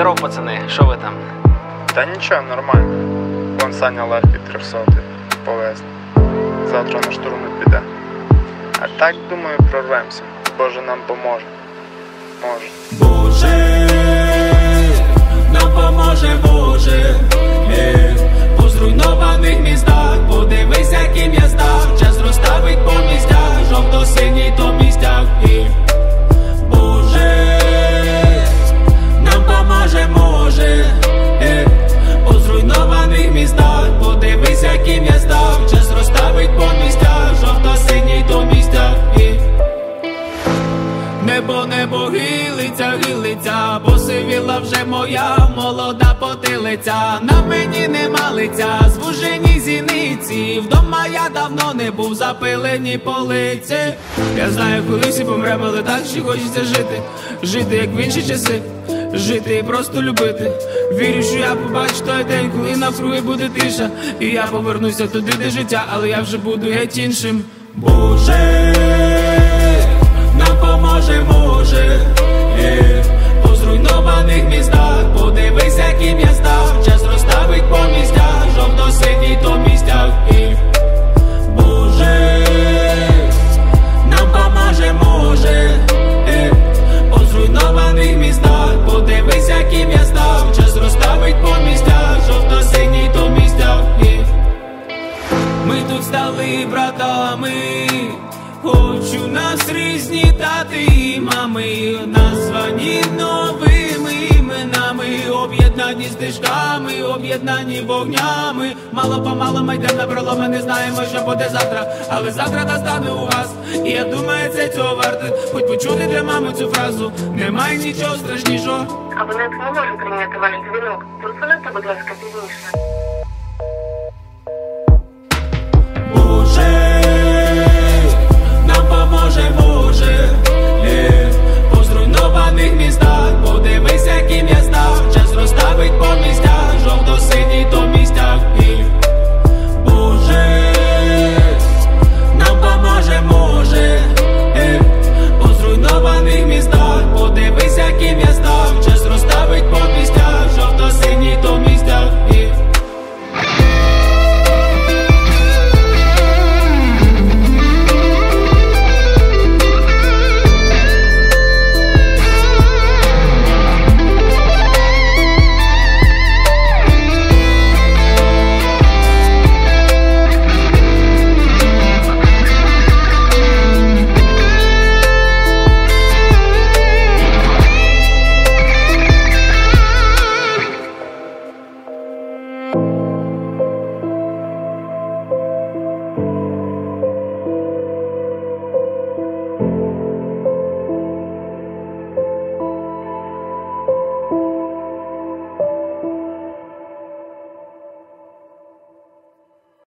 Здоров, пацани, що ви там? Та нічого, нормально. Вон Саня легкий 300 повезли. Завтра на штурм не піде. А так, думаю, прорвемося. Боже нам поможе. Може. Боже, нам поможе, Боже. По зруйнованих містах, подивись, яким я став. Час розставить по місцях, жовто-синій тобі стяг. Боже, нам поможе, може. По зруйнованих містах, подивись, яким я став. Час розставить по місцях, жовто-синій тобі стяг. Небо гилиться, гилиться, посивіла вже моя молода потилиця. На мені нема лиця, звужені зіниці. Вдома я давно не був, запилені полиці. Я знаю, колись і помремо, але так ще хочеться жити. Жити, як в інші часи, жити і просто любити. Вірю, що я побачу той день, коли навкруги буде тиша. І я повернуся туди, де життя, але я вже буду геть іншим. Боже, нам поможе, може. По зруйнованих містах, подивись, яким я став. Час розставить по місцях, жовто-синій тобі стяг. Боже, нам поможе, може. По зруйнованих містах, подивись, яким я став. Час розставить по місцях, жовто-синій тобі стяг. Ми тут стали братами. Хочу нас різні тати і мами, названі новими іменами, об'єднані стежками, об'єднані вогнями. Мало-помалу ми йдемо на пролом, ми не знаємо, що буде завтра, але завтра настане у вас. І я думаю, це цього варте, хоч почути для мами цю фразу. Немає нічого страшнішого. Абонент не може прийняти ваш дзвінок. Телефонуйте, будь ласка, пізніше.